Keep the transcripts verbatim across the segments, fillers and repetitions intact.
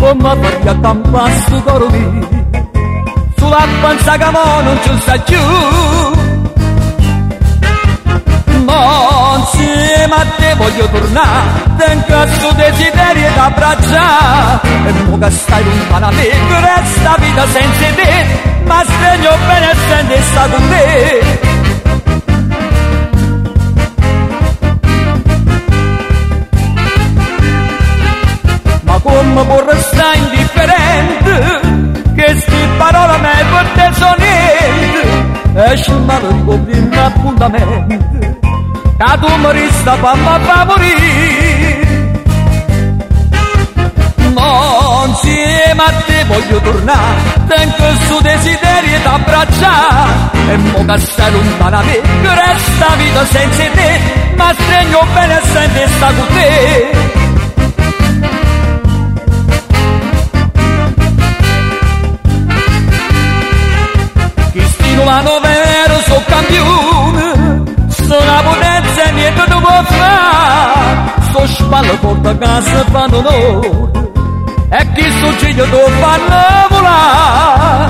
come perché a campare su coro mio, sulla panza che mo non ci sta più. Ma insieme a te voglio tornare, tengo questo desiderio da abbracciare. E mo che stai lontana da me, questa vita senza te, ma stregno bene essendo sta con te. Ma come può restare indifferente, che sti parole me per te sono niente. Esci male ricopri un appuntamento, che tu mi resta per me favorire. Ma insieme a te voglio tornare, tengo questo desiderio da abbracciare. E mo che stai lontana da me, che resta vita senza te, ma stregno bene essendo sta con te. Ma non vero, sono campione, sono una potenza e niente tu può fare. Sto spalle porta a casa e fanno onore, e chi sto ciglio tu fanno volare.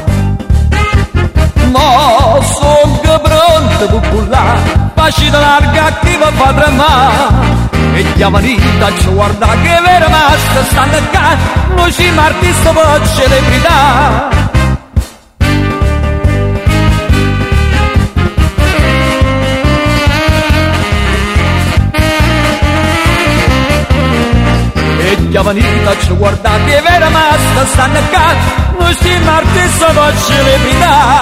Ma sono pronto per bullare, facile larga chi mi fa tremare. E chiamanita ci guarda che vera masta stanno qua, noi siamo artisti per celebrità. Giovanita ci guarda che vera masta stanno qua, noi siamo artisti per celebrità.